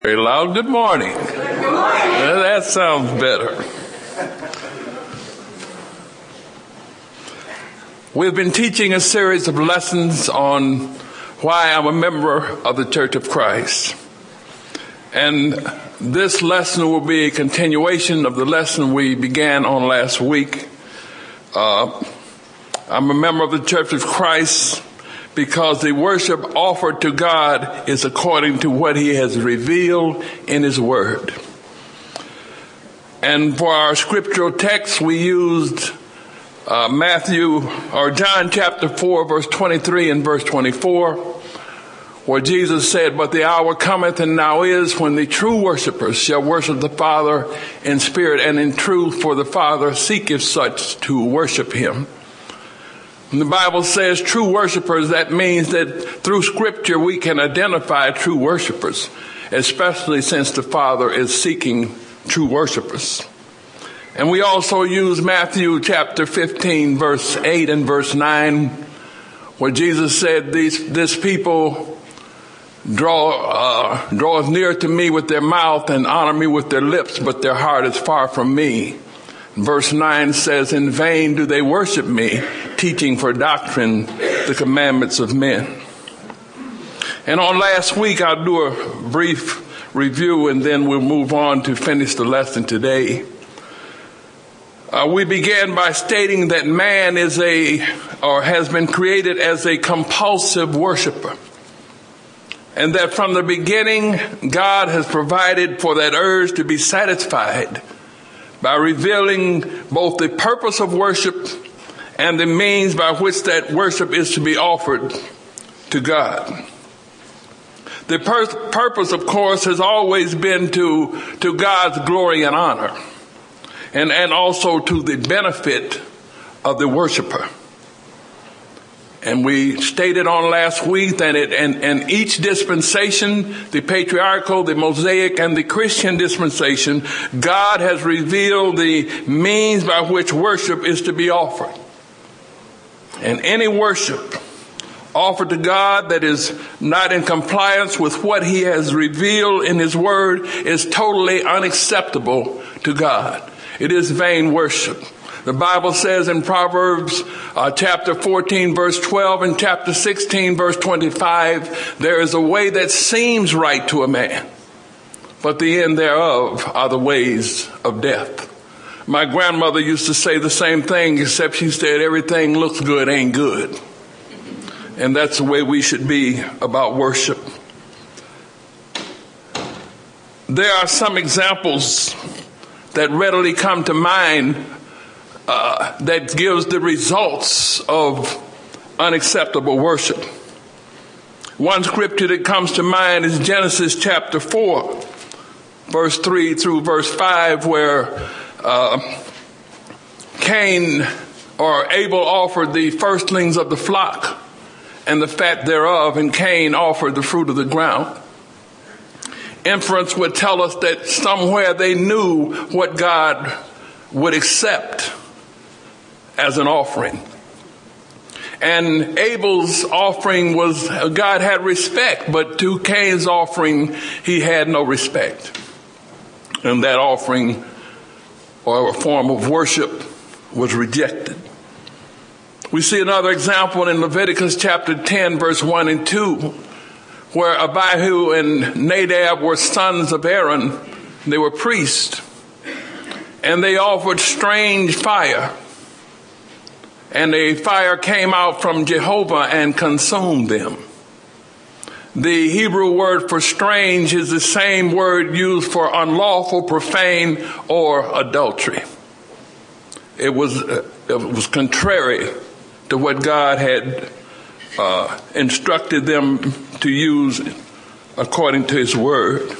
Very loud. Good morning. Good morning. That sounds better. We've been teaching a series of lessons on why I'm a member of the Church of Christ. And this lesson will be a continuation of the lesson we began on last week. I'm a member of the Church of Christ because the worship offered to God is according to what He has revealed in His Word. And for our scriptural text, we used John chapter 4, verse 23 and verse 24, where Jesus said, "But the hour cometh and now is when the true worshipers shall worship the Father in spirit and in truth, for the Father seeketh such to worship Him." And the Bible says true worshipers. That means that through Scripture we can identify true worshipers, especially since the Father is seeking true worshipers. And we also use Matthew chapter 15, verse 8 and verse 9, where Jesus said, this people draweth near to me with their mouth and honor me with their lips, but their heart is far from me. Verse 9 says, "In vain do they worship me, teaching for doctrine the commandments of men." And on last week, I'll do a brief review and then we'll move on to finish the lesson today. We began by stating that man has been created as a compulsive worshiper. And that from the beginning, God has provided for that urge to be satisfied by revealing both the purpose of worship and the means by which that worship is to be offered to God. The purpose, of course, has always been to God's glory and honor, and also to the benefit of the worshiper. And we stated on last week that in each dispensation, the patriarchal, the Mosaic, and the Christian dispensation, God has revealed the means by which worship is to be offered. And any worship offered to God that is not in compliance with what He has revealed in His Word is totally unacceptable to God. It is vain worship. The Bible says in Proverbs chapter 14, verse 12, and chapter 16, verse 25, "There is a way that seems right to a man, but the end thereof are the ways of death." My grandmother used to say the same thing, except she said, "Everything looks good ain't good." And that's the way we should be about worship. There are some examples that readily come to mind that gives the results of unacceptable worship. One scripture that comes to mind is Genesis chapter 4, verse 3 through verse 5, where Abel offered the firstlings of the flock and the fat thereof, and Cain offered the fruit of the ground. Inference would tell us that somewhere they knew what God would accept as an offering. And Abel's offering God had respect, but to Cain's offering, He had no respect. And that offering, or a form of worship, was rejected. We see another example in Leviticus chapter 10, verse 1 and 2, where Abihu and Nadab were sons of Aaron. They were priests. And they offered strange fire. And the fire came out from Jehovah and consumed them. The Hebrew word for strange is the same word used for unlawful, profane, or adultery. It was contrary to what God had instructed them to use according to His Word.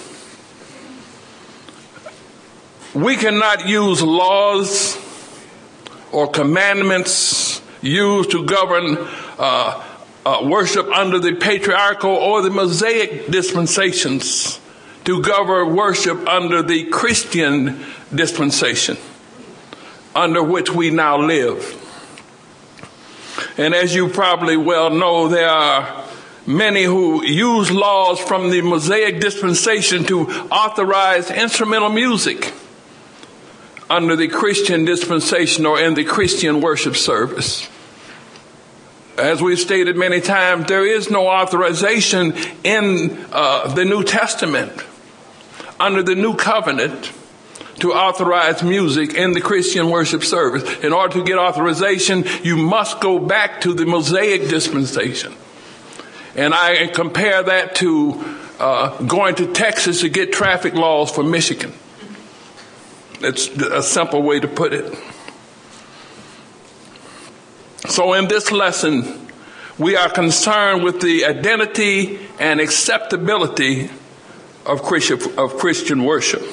We cannot use laws or commandments used to govern worship under the patriarchal or the Mosaic dispensations to govern worship under the Christian dispensation under which we now live. And as you probably well know, there are many who use laws from the Mosaic dispensation to authorize instrumental music under the Christian dispensation or in the Christian worship service. As we've stated many times, there is no authorization in the New Testament under the New Covenant to authorize music in the Christian worship service. In order to get authorization, you must go back to the Mosaic dispensation. And I compare that to going to Texas to get traffic laws for Michigan. It's a simple way to put it. So in this lesson, we are concerned with the identity and acceptability of Christian worship.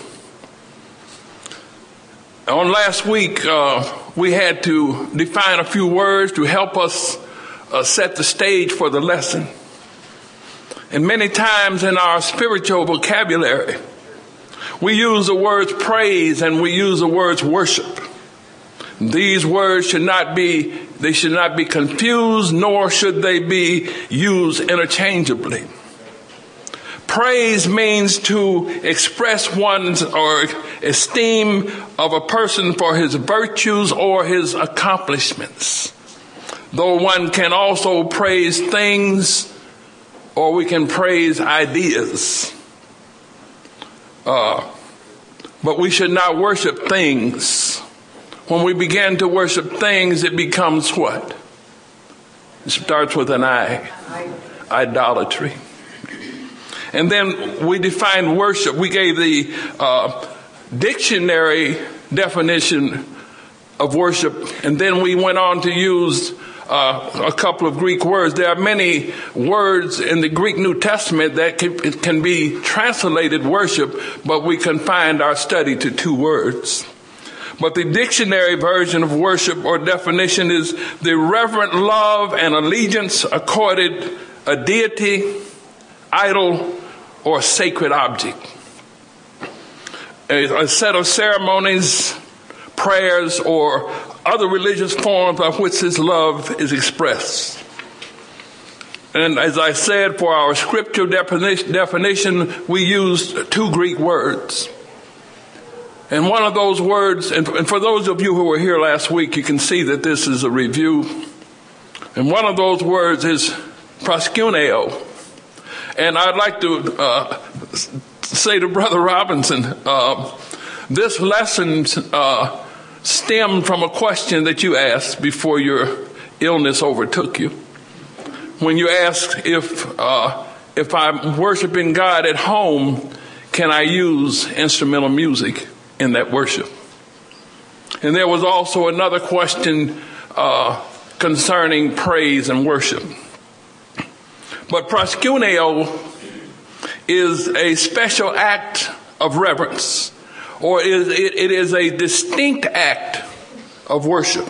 On last week, we had to define a few words to help us set the stage for the lesson. And many times in our spiritual vocabulary, we use the words praise and we use the words worship. These words should not be confused, nor should they be used interchangeably. Praise means to express one's or esteem of a person for his virtues or his accomplishments. Though one can also praise things, or we can praise ideas. But we should not worship things. When we begin to worship things, it becomes what? It starts with an I. Idolatry. And then we defined worship. We gave the dictionary definition of worship. And then we went on to use a couple of Greek words. There are many words in the Greek New Testament that can be translated worship, but we confined our study to 2 words. But the dictionary version of worship or definition is the reverent love and allegiance accorded a deity, idol, or sacred object. A set of ceremonies, prayers, or other religious forms by which his love is expressed. And as I said, for our scripture definition, we used 2 Greek words. And one of those words, and for those of you who were here last week, you can see that this is a review. And one of those words is proskuneo. And I'd like to say to Brother Robinson, this lesson stemmed from a question that you asked before your illness overtook you. When you asked if I'm worshiping God at home, can I use instrumental music in that worship? And there was also another question concerning praise and worship. But proskuneo is a special act of reverence, or it is a distinct act of worship.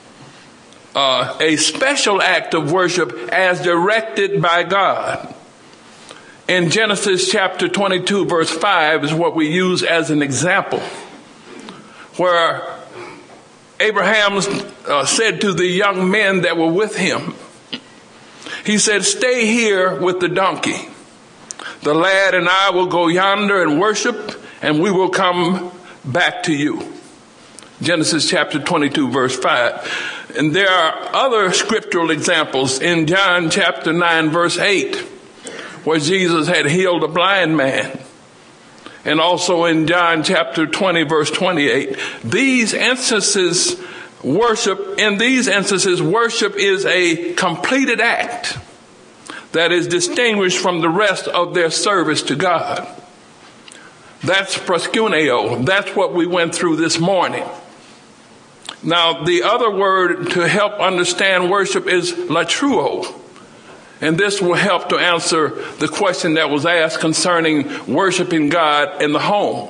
A special act of worship as directed by God. In Genesis chapter 22 verse 5 is what we use as an example, where Abraham said to the young men that were with him, he said, "Stay here with the donkey. The lad and I will go yonder and worship, and we will come back to you." Genesis chapter 22 verse 5. And there are other scriptural examples in John chapter 9 verse 8, where Jesus had healed a blind man. And also in John chapter 20 verse 28. In these instances, worship is a completed act that is distinguished from the rest of their service to God. That's proskuneo. That's what we went through this morning. Now, the other word to help understand worship is latruo. And this will help to answer the question that was asked concerning worshiping God in the home.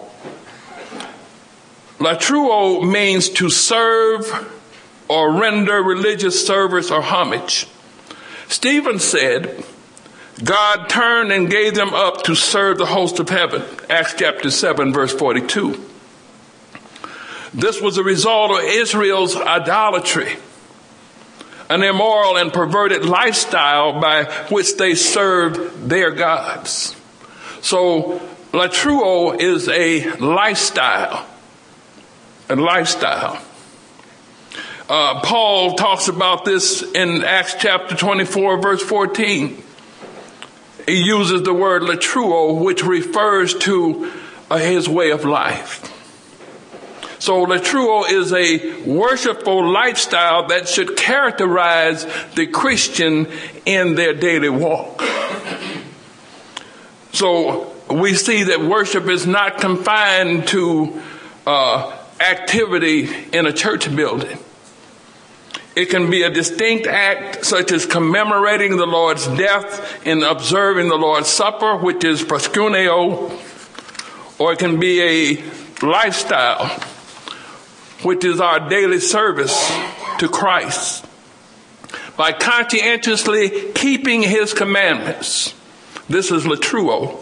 Latruo means to serve or render religious service or homage. Stephen said, God turned and gave them up to serve the host of heaven. Acts chapter 7 verse 42. This was a result of Israel's idolatry. an immoral and perverted lifestyle by which they served their gods. So latruo is a lifestyle. A lifestyle. Paul talks about this in Acts chapter 24, verse 14. He uses the word latruo, which refers to his way of life. So latruo is a worshipful lifestyle that should characterize the Christian in their daily walk. So we see that worship is not confined to activity in a church building. It can be a distinct act such as commemorating the Lord's death and observing the Lord's Supper, which is proskuneo, or it can be a lifestyle, which is our daily service to Christ, by conscientiously keeping his commandments. This is latruo.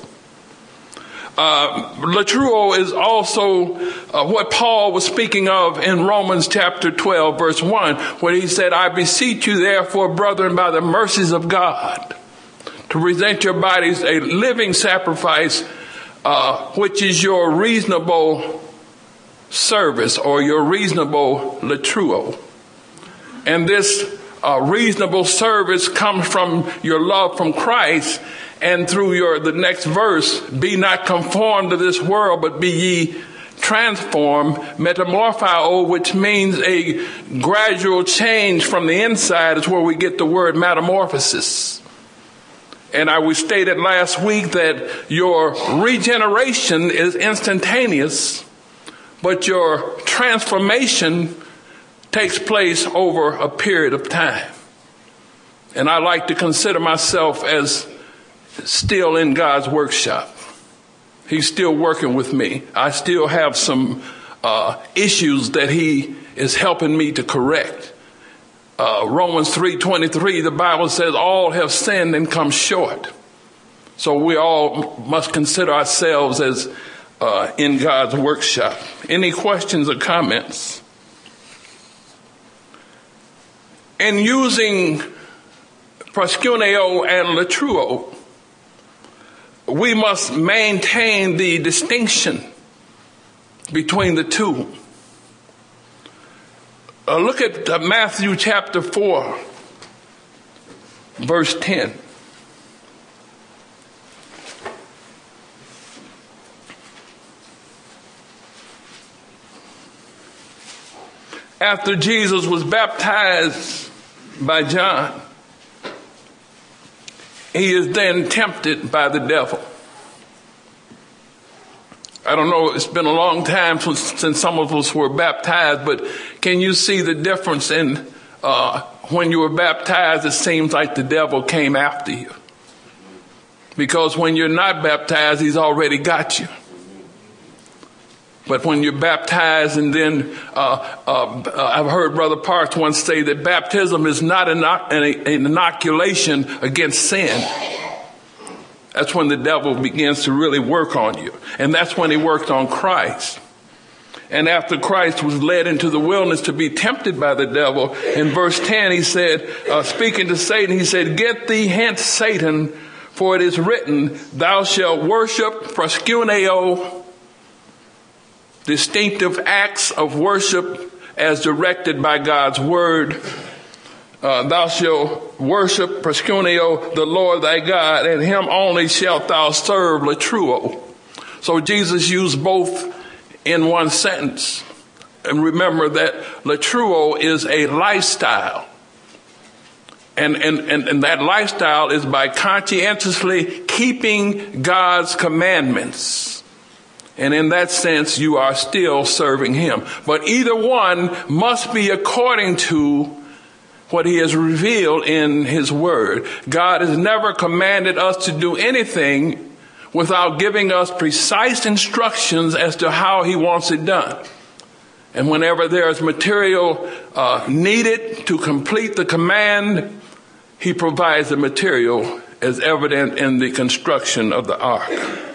Latruo is also what Paul was speaking of in Romans chapter 12, verse 1, where he said, I beseech you therefore, brethren, by the mercies of God, to present your bodies a living sacrifice, which is your reasonable service or your reasonable latruo. And this reasonable service comes from your love from Christ. And through the next verse, be not conformed to this world, but be ye transformed, metamorphio, which means a gradual change from the inside, is where we get the word metamorphosis. And we stated last week that your regeneration is instantaneous, but your transformation takes place over a period of time. And I like to consider myself as still in God's workshop. He's still working with me. I still have some issues that he is helping me to correct. Romans 3:23, the Bible says all have sinned and come short. So we all must consider ourselves as in God's workshop. Any questions or comments? In using proskuneo and latruo, we must maintain the distinction between the two. Look at Matthew chapter 4, verse 10. After Jesus was baptized by John, he is then tempted by the devil. I don't know, it's been a long time since some of us were baptized, but can you see the difference in when you were baptized, it seems like the devil came after you. Because when you're not baptized, he's already got you. But when you're baptized, and then I've heard Brother Parks once say that baptism is not an inoculation against sin. That's when the devil begins to really work on you. And that's when he worked on Christ. And after Christ was led into the wilderness to be tempted by the devil, in verse 10 he said, speaking to Satan, he said, "Get thee hence, Satan, for it is written, thou shalt worship proskuneo," distinctive acts of worship as directed by God's word. Thou shalt worship proskuneo, the Lord thy God, and him only shalt thou serve, latruo. So Jesus used both in one sentence. And remember that latruo is a lifestyle. And that lifestyle is by conscientiously keeping God's commandments. And in that sense, you are still serving him. But either one must be according to what he has revealed in his word. God has never commanded us to do anything without giving us precise instructions as to how he wants it done. And whenever there is material needed to complete the command, he provides the material, as evident in the construction of the ark.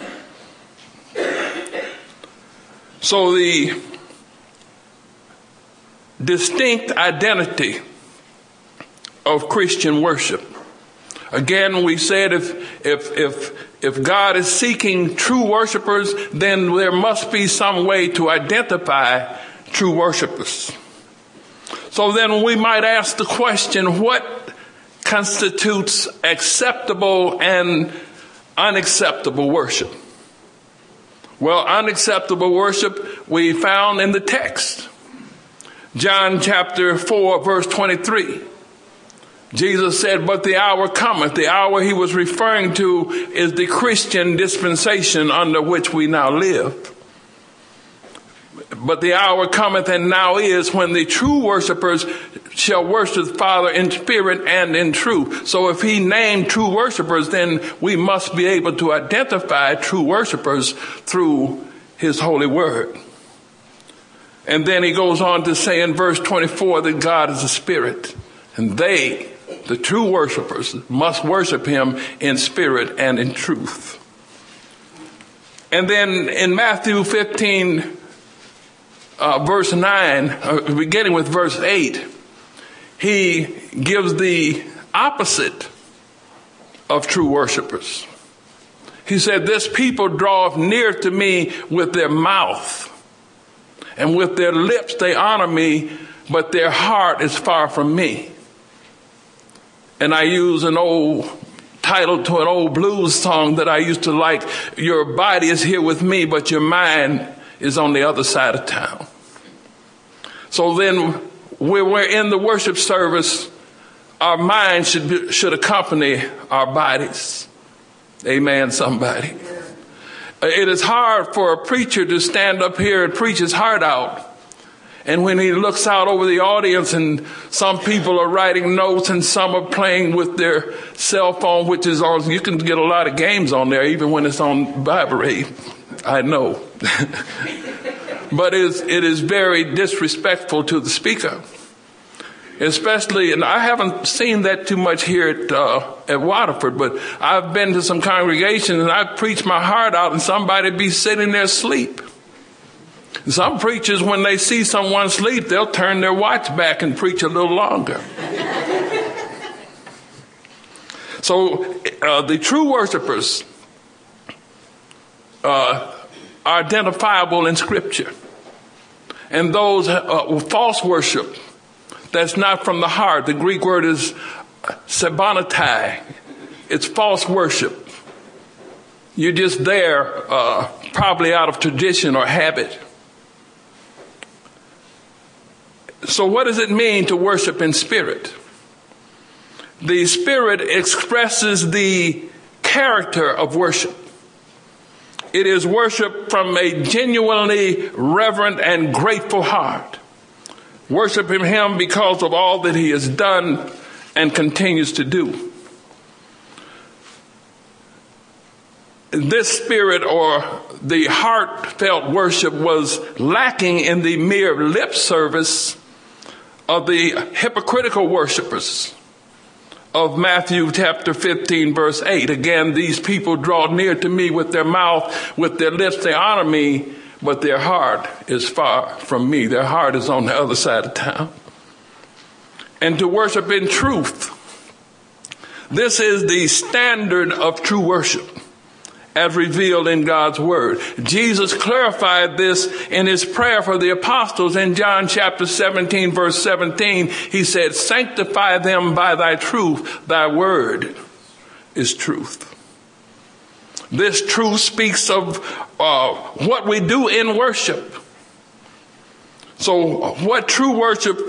So the distinct identity of Christian worship. Again, we said if God is seeking true worshipers, then there must be some way to identify true worshipers. So then we might ask the question, what constitutes acceptable and unacceptable worship? Well, unacceptable worship we found in the text. John chapter 4, verse 23. Jesus said, but the hour cometh. The hour he was referring to is the Christian dispensation under which we now live. But the hour cometh and now is when the true worshipers shall worship the Father in spirit and in truth. So if he named true worshipers, then we must be able to identify true worshipers through his holy word. And then he goes on to say in verse 24 that God is a spirit, and they, the true worshipers, must worship him in spirit and in truth. And then in Matthew 15, verse 9, beginning with verse 8, he gives the opposite of true worshipers. He said, this people draweth near to me with their mouth, and with their lips they honor me, but their heart is far from me. And I use an old title to an old blues song that I used to like. Your body is here with me, but your mind is on the other side of town. So then when we're in the worship service, our minds should accompany our bodies. Amen, somebody. It is hard for a preacher to stand up here and preach his heart out. And when he looks out over the audience and some people are writing notes and some are playing with their cell phone, which is on, you can get a lot of games on there, even when it's on vibrate. I know. But it is very disrespectful to the speaker. Especially, and I haven't seen that too much here at Waterford, but I've been to some congregations and I've preached my heart out and somebody be sitting there asleep. Some preachers, when they see someone sleep, they'll turn their watch back and preach a little longer. So the true worshipers are identifiable in Scripture. And those false worship, that's not from the heart. The Greek word is sabonatai. It's false worship. You're just there probably out of tradition or habit. So what does it mean to worship in spirit? The spirit expresses the character of worship. It is worship from a genuinely reverent and grateful heart. Worshiping him because of all that he has done and continues to do. This spirit or the heartfelt worship was lacking in the mere lip service of the hypocritical worshipers of Matthew chapter 15 verse 8. Again, these people draw near to me with their mouth, with their lips they honor me, but their heart is far from me. Their heart is on the other side of town. And to worship in truth. This is the standard of true worship as revealed in God's word. Jesus clarified this in his prayer for the apostles in John chapter 17 verse 17. He said, sanctify them by thy truth. Thy word is truth. This truth speaks of what we do in worship. So the true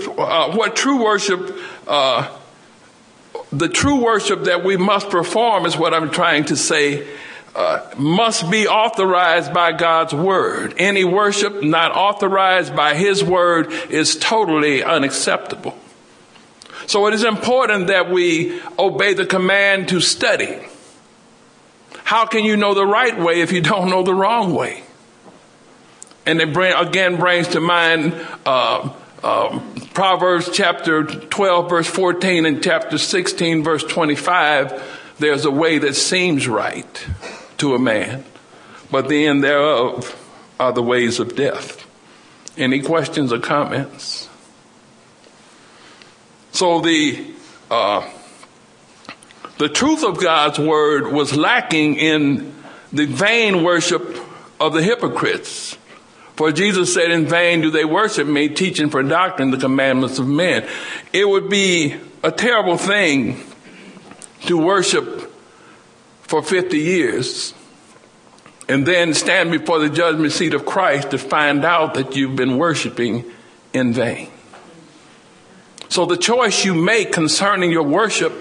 worship that we must perform is what I'm trying to say, must be authorized by God's word. Any worship not authorized by his word is totally unacceptable. So it is important that we obey the command to study. How can you know the right way if you don't know the wrong way? And it brings to mind Proverbs chapter 12 verse 14 and chapter 16 verse 25. There's a way that seems right to a man, but the end thereof are the ways of death. Any questions or comments? So the the truth of God's word was lacking in the vain worship of the hypocrites. For Jesus said, in vain do they worship me, teaching for doctrine the commandments of men. It would be a terrible thing to worship for 50 years and then stand before the judgment seat of Christ to find out that you've been worshiping in vain. So the choice you make concerning your worship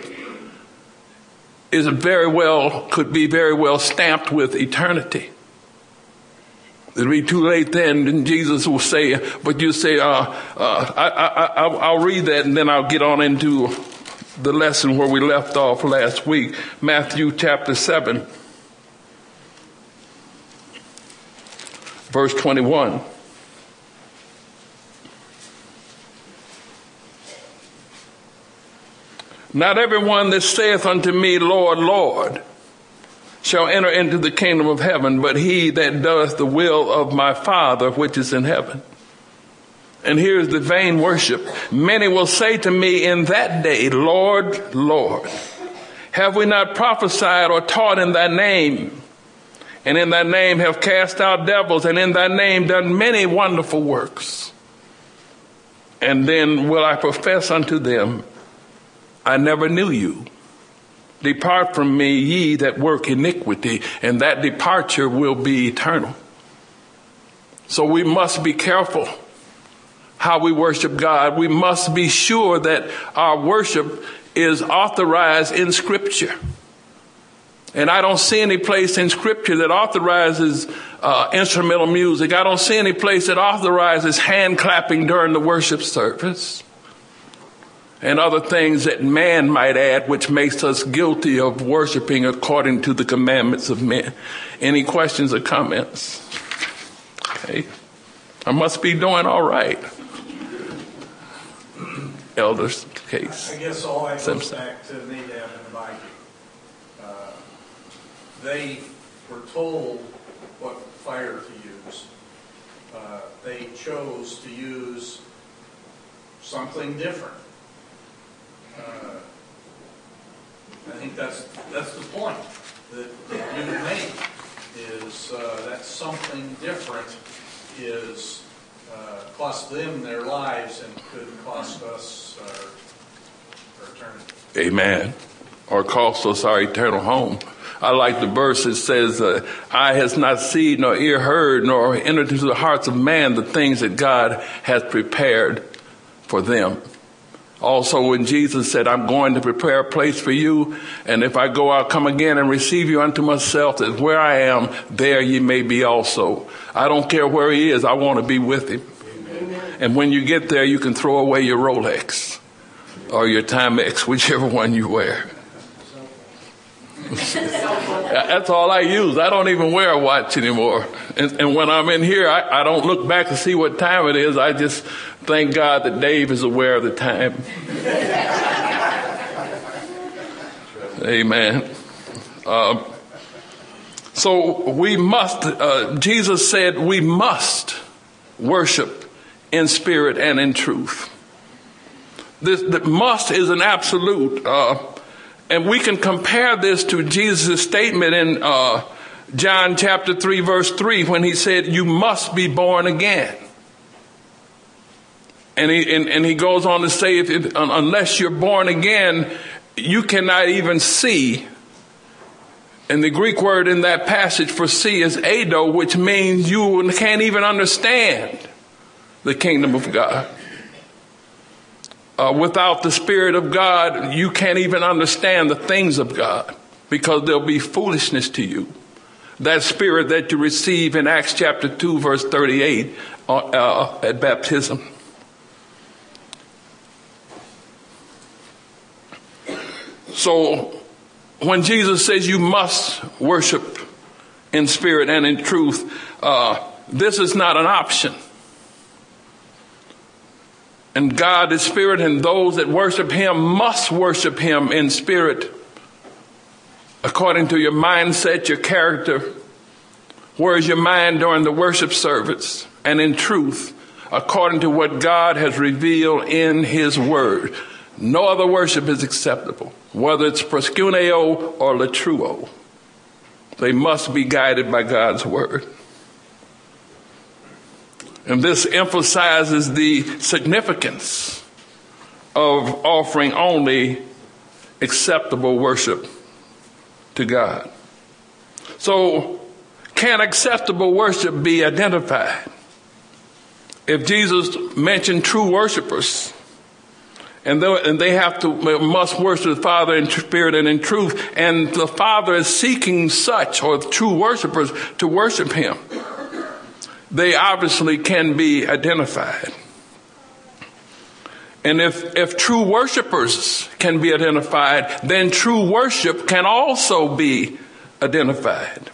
could be very well stamped with eternity. It'll be too late then, and Jesus will say, but you say, I'll read that and then I'll get on into the lesson where we left off last week. Matthew chapter 7, verse 21. Not everyone that saith unto me, Lord, Lord, shall enter into the kingdom of heaven, but he that doeth the will of my Father which is in heaven. And here's the vain worship. Many will say to me in that day, Lord, Lord, have we not prophesied or taught in thy name? And in thy name have cast out devils, and in thy name done many wonderful works. And then will I profess unto them, I never knew you. Depart from me, ye that work iniquity, and that departure will be eternal. So we must be careful how we worship God. We must be sure that our worship is authorized in Scripture. And I don't see any place in Scripture that authorizes instrumental music. I don't see any place that authorizes hand clapping during the worship service and other things that man might add, which makes us guilty of worshiping according to the commandments of men. Any questions or comments? Okay. I must be doing all right. Elder's case. I guess all that goes back to Nadab and Abihu. They were told what fire to use. They chose to use something different. I think that's the point that you make is that something different is cost them their lives and could cost us our eternity. Amen. Or cost us our eternal home. I like the verse that says, eye has not seen, nor ear heard, nor entered into the hearts of man the things that God has prepared for them. Also, when Jesus said, I'm going to prepare a place for you, and if I go, I'll come again and receive you unto myself, that where I am, there ye may be also. I don't care where he is, I want to be with him. Amen. And when you get there, you can throw away your Rolex or your Timex, whichever one you wear. That's all I use. I don't even wear a watch anymore. And when I'm in here, I don't look back to see what time it is. I just thank God that Dave is aware of the time. Amen. So we must, Jesus said we must worship in spirit and in truth. The must is an absolute. And we can compare this to Jesus' statement in John chapter 3, verse 3, when he said, you must be born again. And he goes on to say, unless you're born again, you cannot even see. And the Greek word in that passage for see is eido, which means you can't even understand the kingdom of God. Without the Spirit of God, you can't even understand the things of God because they'll be foolishness to you. That Spirit that you receive in Acts chapter 2, verse 38 at baptism. So when Jesus says you must worship in spirit and in truth, this is not an option. And God is spirit, and those that worship him must worship him in spirit, according to your mindset, your character. Where is your mind during the worship service? And in truth, according to what God has revealed in his word. No other worship is acceptable, whether it's proskuneo or latruo. They must be guided by God's word. And this emphasizes the significance of offering only acceptable worship to God. So, can acceptable worship be identified? If Jesus mentioned true worshipers, and they must worship the Father in spirit and in truth, and the Father is seeking such, or true worshipers, to worship him, they obviously can be identified. And if true worshipers can be identified, then true worship can also be identified.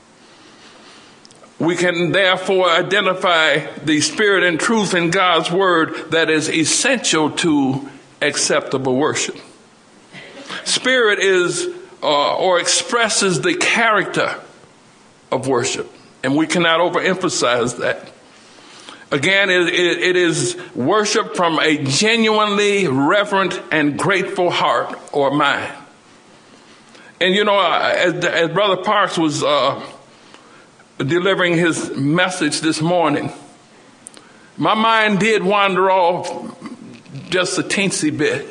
We can therefore identify the spirit and truth in God's word that is essential to acceptable worship. Spirit is or expresses the character of worship, and we cannot overemphasize that. Again, it is worship from a genuinely reverent and grateful heart or mind. And as Brother Parks was delivering his message this morning, my mind did wander off just a teensy bit.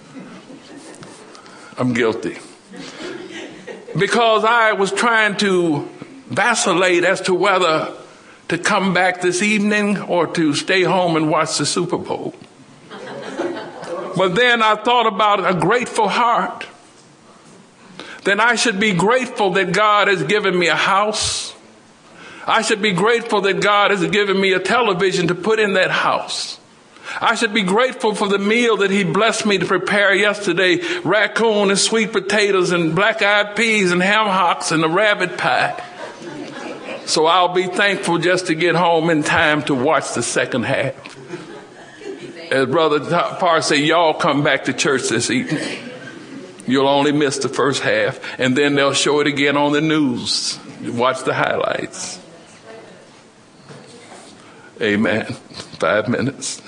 I'm guilty. Because I was trying to vacillate as to whether to come back this evening or to stay home and watch the Super Bowl. But then I thought about a grateful heart. Then I should be grateful that God has given me a house. I should be grateful that God has given me a television to put in that house. I should be grateful for the meal that he blessed me to prepare yesterday, raccoon and sweet potatoes and black-eyed peas and ham hocks and a rabbit pie. So I'll be thankful just to get home in time to watch the second half. As Brother Parr said, y'all come back to church this evening. You'll only miss the first half, and then they'll show it again on the news. Watch the highlights. Amen. 5 minutes.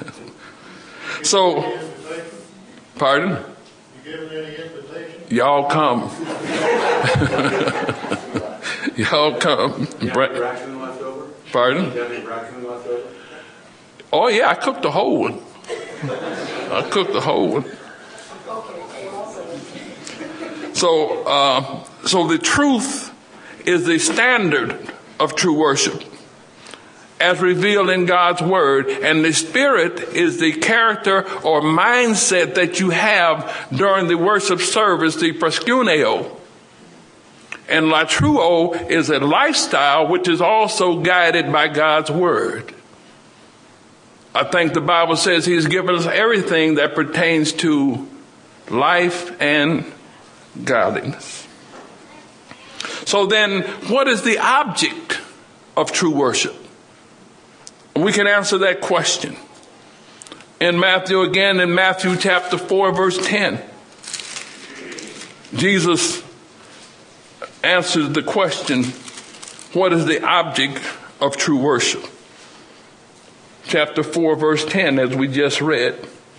So, pardon? You giving any invitation? Y'all come. Y'all come. You have any raccoon left over? Pardon? You have any raccoon left over? Oh yeah, I cooked the whole one. So the truth is the standard of true worship as revealed in God's word, and the spirit is the character or mindset that you have during the worship service, the proskuneo. And latruo is a lifestyle which is also guided by God's word. I think the Bible says he's given us everything that pertains to life and godliness. So then, what is the object of true worship? We can answer that question. In Matthew chapter 4, verse 10, Jesus answers the question, what is the object of true worship? Chapter 4, verse 10, as we just read.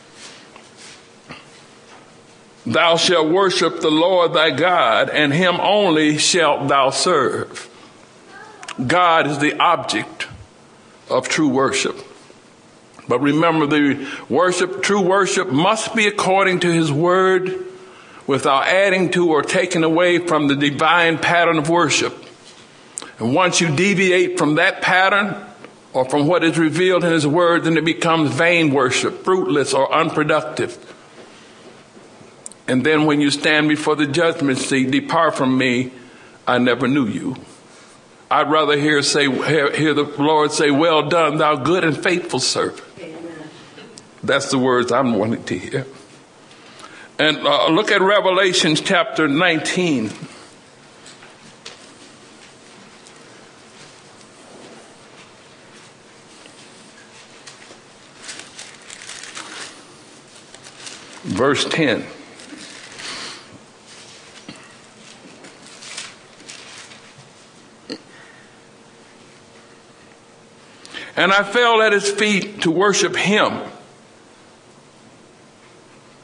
Thou shalt worship the Lord thy God, and him only shalt thou serve. God is the object of true worship. But remember, true worship must be according to his word, without adding to or taking away from the divine pattern of worship. And once you deviate from that pattern, or from what is revealed in his word, then it becomes vain worship, fruitless or unproductive. And then when you stand before the judgment seat, depart from me, I never knew you. I'd rather hear the Lord say, well done, thou good and faithful servant. Amen. That's the words I'm wanting to hear. And look at Revelation chapter 19. Verse 10. And I fell at his feet to worship him.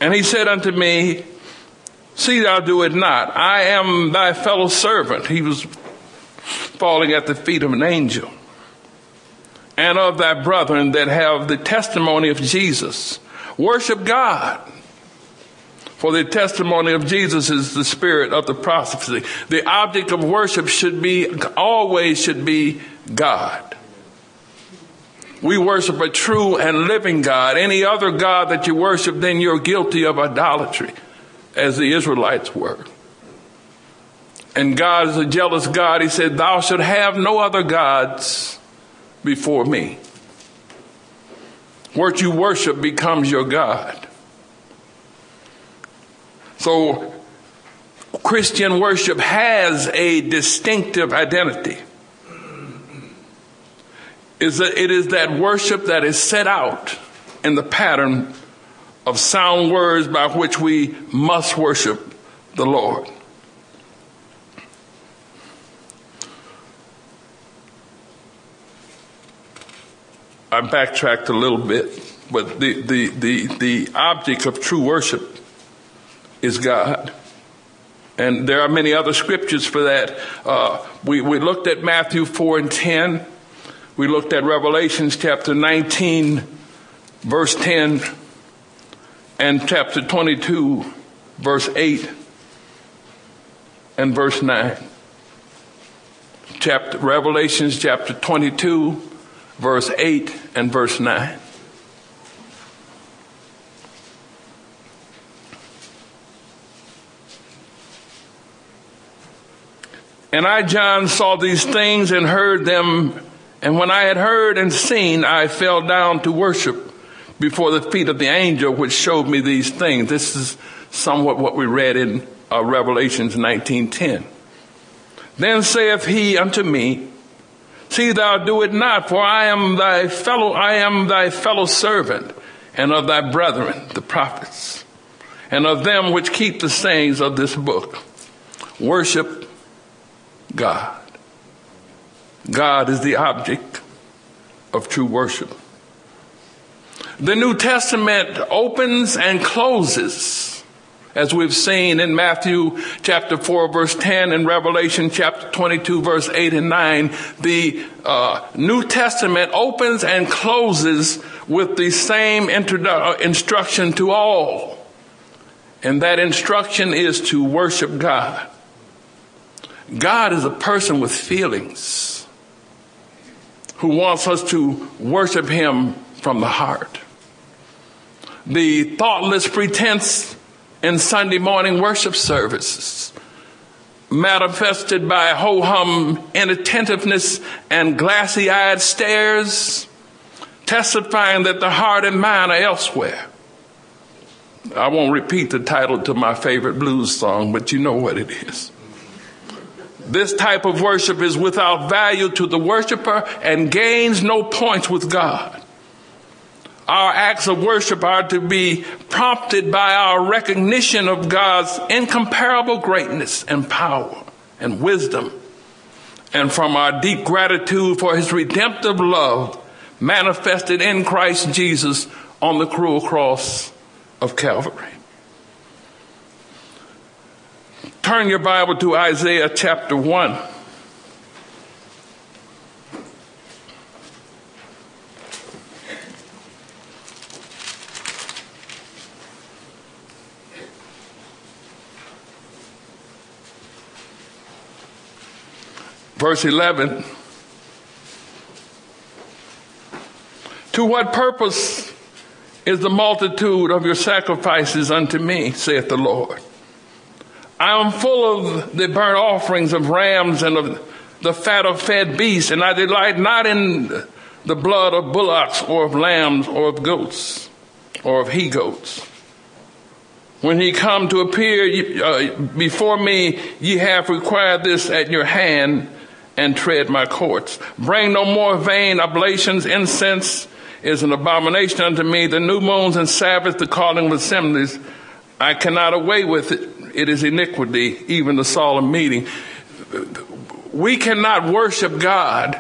And he said unto me, see thou do it not. I am thy fellow servant. He was falling at the feet of an angel. And of thy brethren that have the testimony of Jesus. Worship God. For the testimony of Jesus is the spirit of the prophecy. The object of worship always should be God. We worship a true and living God. Any other God that you worship, then you're guilty of idolatry, as the Israelites were. And God is a jealous God. He said, thou shalt have no other gods before me. What you worship becomes your God. So Christian worship has a distinctive identity. It is that worship that is set out in the pattern of sound words by which we must worship the Lord. I backtracked a little bit, but the object of true worship is God. And there are many other scriptures for that. We looked at Matthew 4 and 10. We looked at Revelations chapter 19, verse 10, and chapter 22, verse 8, and verse 9. Revelations chapter 22, verse 8, and verse 9. And I, John, saw these things and heard them. And when I had heard and seen, I fell down to worship before the feet of the angel which showed me these things. This is somewhat what we read in Revelations 19:10. Then saith he unto me, see thou do it not, for I am thy fellow servant, and of thy brethren, the prophets, and of them which keep the sayings of this book. Worship God. God is the object of true worship. The New Testament opens and closes, as we've seen in Matthew chapter 4, verse 10, and Revelation chapter 22, verse 8 and 9. The New Testament opens and closes with the same instruction to all. And that instruction is to worship God. God is a person with feelings who wants us to worship him from the heart. The thoughtless pretense in Sunday morning worship services, manifested by ho-hum inattentiveness and glassy-eyed stares, testifying that the heart and mind are elsewhere. I won't repeat the title to my favorite blues song, but you know what it is. This type of worship is without value to the worshiper and gains no points with God. Our acts of worship are to be prompted by our recognition of God's incomparable greatness and power and wisdom, and from our deep gratitude for his redemptive love manifested in Christ Jesus on the cruel cross of Calvary. Turn your Bible to Isaiah chapter 1. Verse 11. To what purpose is the multitude of your sacrifices unto me, saith the Lord? I am full of the burnt offerings of rams and of the fat of fed beasts, and I delight not in the blood of bullocks or of lambs or of goats or of he-goats. When he come to appear before me, ye have required this at your hand, and tread my courts. Bring no more vain oblations. Incense is an abomination unto me. The new moons and Sabbath, the calling of assemblies, I cannot away with it. It is iniquity, even the solemn meeting. We cannot worship God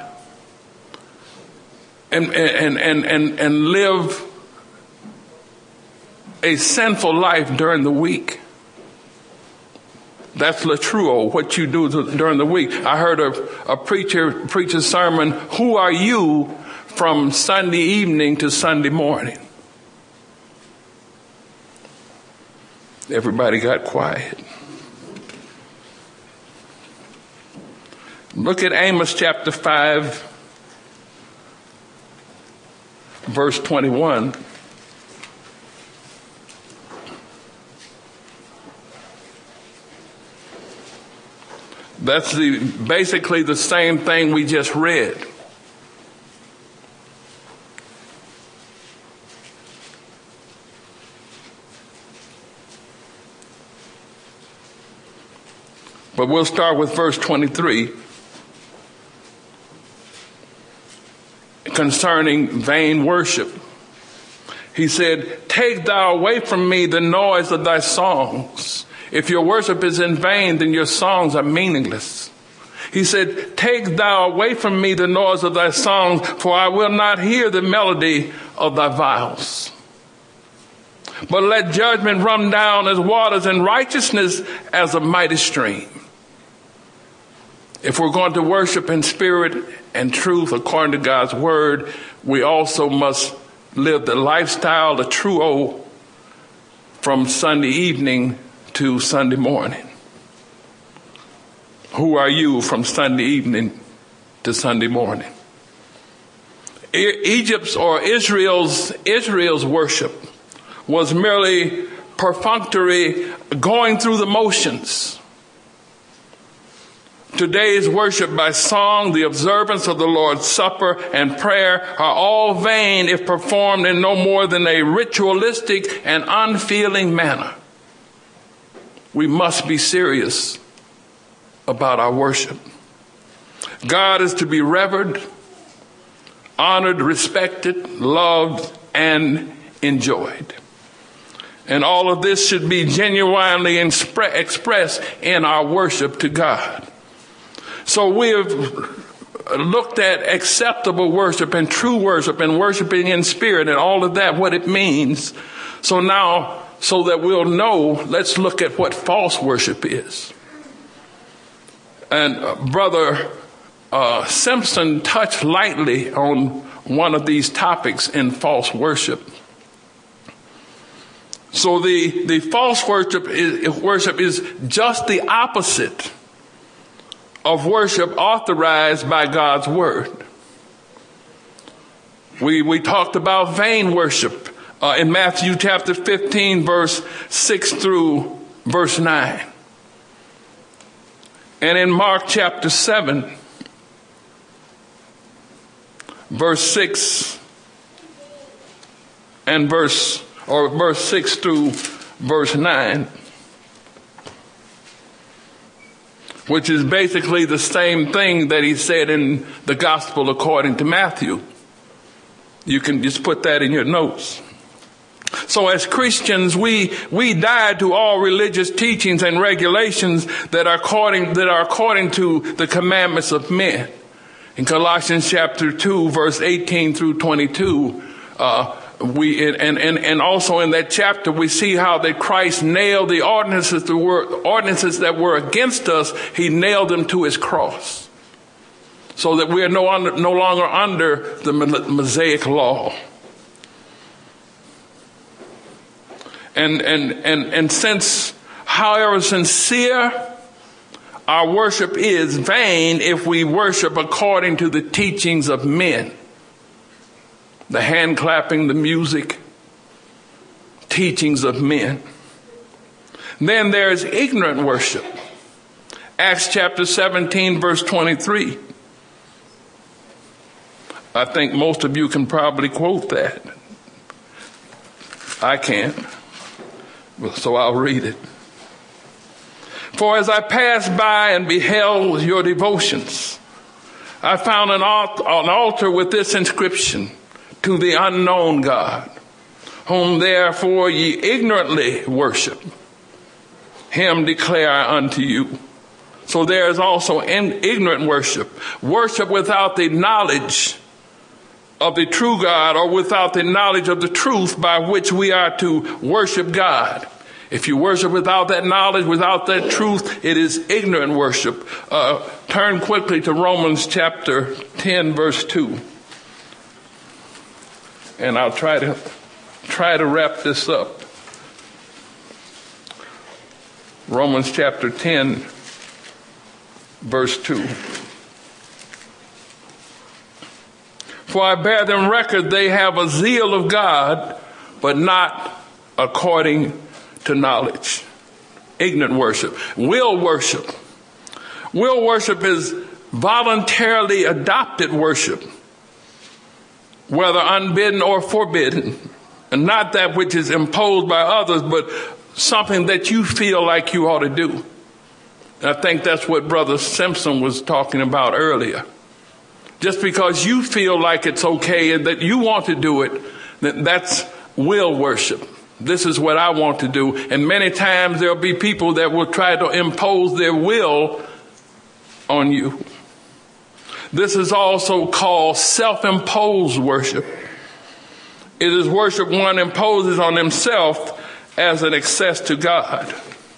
and live a sinful life during the week. That's latruo, what you do during the week. I heard a preacher preach a sermon, who are you from Sunday evening to Sunday morning? Everybody got quiet. Look at Amos chapter 5, verse 21. That's basically the same thing we just read. But we'll start with verse 23 concerning vain worship. He said, take thou away from me the noise of thy songs. If your worship is in vain, then your songs are meaningless. He said, take thou away from me the noise of thy songs, for I will not hear the melody of thy viols. But let judgment run down as waters and righteousness as a mighty stream. If we're going to worship in spirit and truth according to God's word, we also must live the lifestyle, the truo, from Sunday evening to Sunday morning. Who are you from Sunday evening to Sunday morning? Egypt's or Israel's worship was merely perfunctory, going through the motions. Today's worship by song, the observance of the Lord's Supper, and prayer are all vain if performed in no more than a ritualistic and unfeeling manner. We must be serious about our worship. God is to be revered, honored, respected, loved, and enjoyed. And all of this should be genuinely expressed in our worship to God. So we have looked at acceptable worship and true worship and worshiping in spirit and all of that, what it means. So now, so that we'll know, let's look at what false worship is. And Brother Simpson touched lightly on one of these topics in false worship. So the false worship is just the opposite of worship authorized by God's word. We talked about vain worship in Matthew chapter 15, verse 6 through verse 9. And in Mark chapter 7, verse 6 and verse 6 through verse 9, which is basically the same thing that he said in the gospel according to Matthew. You can just put that in your notes. So as Christians, we die to all religious teachings and regulations that are according to the commandments of men. In Colossians chapter 2, verse 18 through 22, and also in that chapter, we see how that Christ nailed the ordinances that were against us. He nailed them to his cross, so that we are no longer under the Mosaic law. And since, however sincere our worship is, vain if we worship according to the teachings of men. The hand clapping, the music, teachings of men. Then there's ignorant worship. Acts chapter 17, verse 23. I think most of you can probably quote that. I can't, so I'll read it. For as I passed by and beheld your devotions, I found an altar with this inscription: to the unknown God, whom therefore ye ignorantly worship, him declare I unto you. So there is also ignorant worship, worship without the knowledge of the true God, or without the knowledge of the truth by which we are to worship God. If you worship without that knowledge, without that truth, it is ignorant worship. Turn quickly to Romans chapter 10, verse 2. And I'll try to wrap this up. Romans chapter 10, verse 2. For I bear them record they have a zeal of God, but not according to knowledge. Ignorant worship. Will worship. Will worship is voluntarily adopted worship, whether unbidden or forbidden, and not that which is imposed by others, but something that you feel like you ought to do. And I think that's what Brother Simpson was talking about earlier. Just because you feel like it's okay and that you want to do it, that's will worship. This is what I want to do. And many times there'll be people that will try to impose their will on you. This is also called self-imposed worship. It is worship one imposes on himself as an access to God.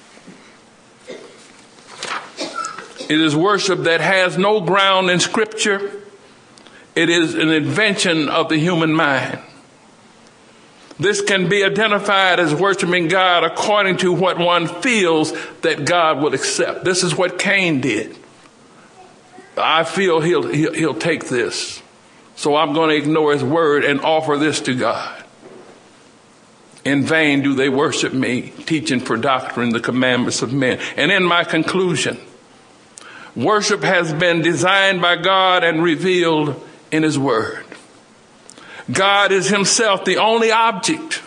It is worship that has no ground in Scripture. It is an invention of the human mind. This can be identified as worshiping God according to what one feels that God will accept. This is what Cain did. I feel he'll take this, so I'm going to ignore his word and offer this to God. In vain do they worship me, teaching for doctrine the commandments of men. And in my conclusion, worship has been designed by God and revealed in his word. God is himself the only object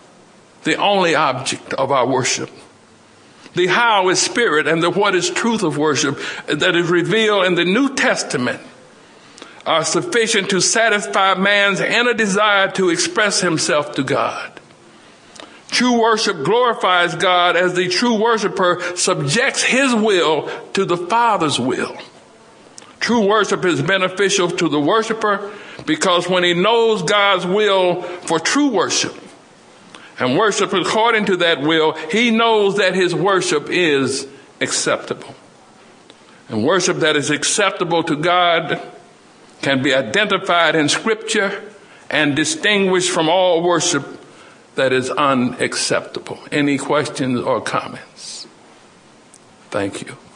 of our worship. The how is spirit, and the what is truth of worship that is revealed in the New Testament are sufficient to satisfy man's inner desire to express himself to God. True worship glorifies God as the true worshiper subjects his will to the Father's will. True worship is beneficial to the worshiper because when he knows God's will for true worship and worship according to that will, he knows that his worship is acceptable. And worship that is acceptable to God can be identified in Scripture and distinguished from all worship that is unacceptable. Any questions or comments? Thank you.